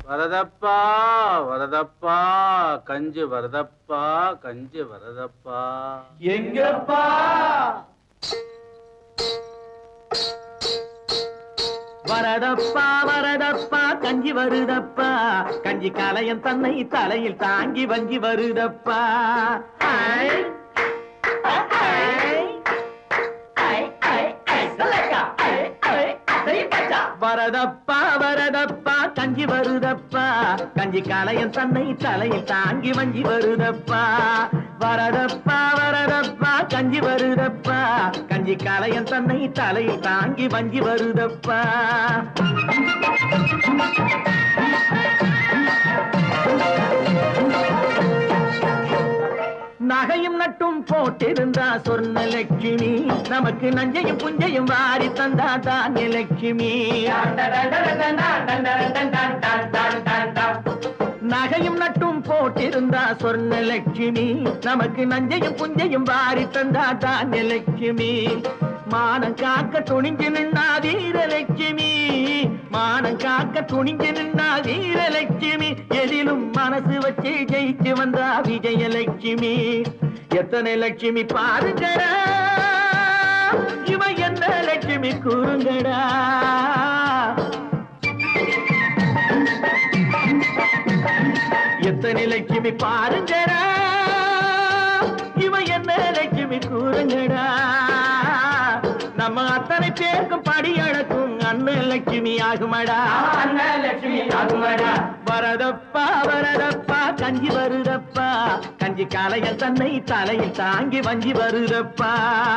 வரதப்பா வரதப்பா கஞ்சி வரதப்பா கஞ்சி வரதப்பா. எங்கப்பா? வரதப்பா வரதப்பா கஞ்சி வருதப்பா, கஞ்சி கலையன் தன்னை தலையில் தாங்கி வஞ்சி வருதப்பா. வரதப்பா வரதப்பா கஞ்சி வருதப்பா, கஞ்சி கலையன் தன்னை தலையில் தாங்கி வஞ்சி வருதப்பா. வரதப்பா வரதப்பா கஞ்சி வருதப்பா, கஞ்சி கலையன் தன்னை தலையில் தாங்கி வஞ்சி வருதப்பா. நகையும் நட்டும் போட்டிருந்தா சொர்ணலட்சுமி, நமக்கு நஞ்சையும் புஞ்சையும் வாரி தந்தா தானியலட்சுமி. நகையும் நட்டும் போட்டிருந்தா சொர்ணலட்சுமி, நமக்கு நஞ்சையும் புஞ்சையும் வாரி தந்தா தானியலட்சுமி. மானம் காக்க துணிஞ்சு நின்னா வீரலட்சுமி, மானம் காக்க துணிஞ்சு நின்னா வீரலட்சுமி. எதிலும் மனசு வச்சு ஜெயிச்சு வந்தா விஜயலட்சுமி. எத்தனை லட்சுமி பாருங்கடா, இவ என்ன லட்சுமி கூறுங்கடா. எத்தனை லட்சுமி பாருங்கடா, இவ என்ன லட்சுமி கூறுங்கடா. நம்ம அத்தனை பேருக்கும் படி அழக்கும் அண்ணன் லட்சுமி ஆகுமடா, அண்ணன் லட்சுமி ஆகுமடா. வரதப்பா வரதப்பா கஞ்சி வருதப்பா, கஞ்சி காலையில் தன்னை தலையில் தாங்கி வஞ்சி வருதப்பா.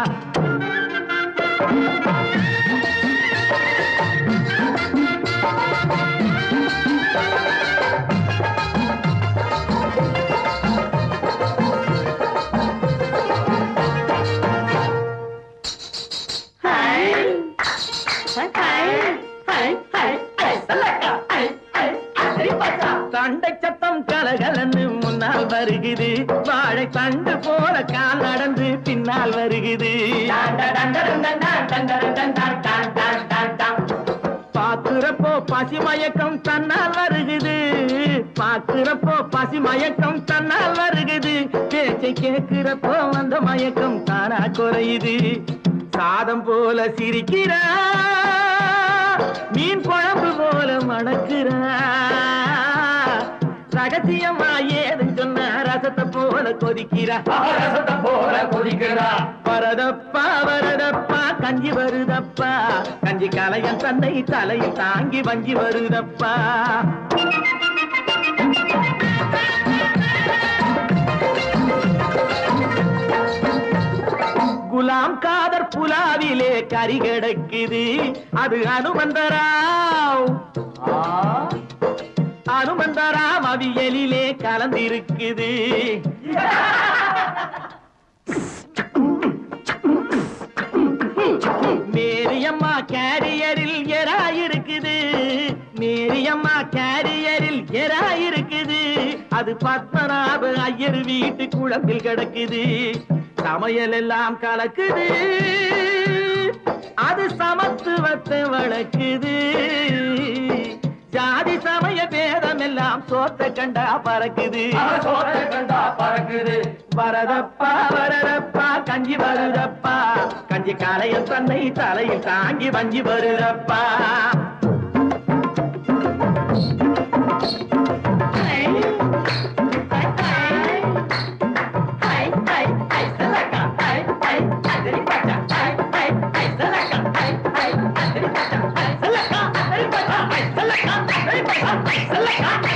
தண்டை சத்தம் கலகலன்னு முன்னால் வருகுது, வாழை தண்டு போல கால் நடந்து பின்னால் வருகுது. பாக்குறப்போ பசி மயக்கம் தன்னால் வருகுது, பாக்குறப்போ பசி மயக்கம் தன்னால் வருகுது. பேச்சை கேட்கிறப்போ அந்த மயக்கம் தானா குறையுது. சாதம் போல சிரிக்கிறா, மீன் குழம்பு போல மணக்கிறா. ரகசியமா ஏதுன்னு சொன்ன ரசத்தை போல கொதிக்கிறா, ரசத்தை போல கொதிக்கிறா. வரதப்பா வரதப்பா கஞ்சி வருதப்பா, கஞ்சி கலையன் தன்னை தலையில் தாங்கி வஞ்சி வருதப்பா. குலாம் காதர் புலாவிலே கறி கிடக்குது, அது அனுமந்தராவ். அனுமந்தராம் அவியலிலே கலந்திருக்குது. மேரியம்மா கேரியரில் எராயிருக்குது, மேரியம்மா கேரியரில் எராயிருக்குது. அது பத்மநாப ஐயர் வீட்டு குழம்பில் கிடக்குது. சமையல் எல்லாம் கலக்குது, அது சமத்துவத்தை வளர்க்குது. ஜாதி சமய பேதம் எல்லாம் சோத்த கண்டா பறக்குது, சோத்த கண்டா பறக்குது. வரதப்பா வரதப்பா கஞ்சி வருதப்பா, கஞ்சி காலையில் தன்னை தலையில் தாங்கி வஞ்சி வருதப்பா. Select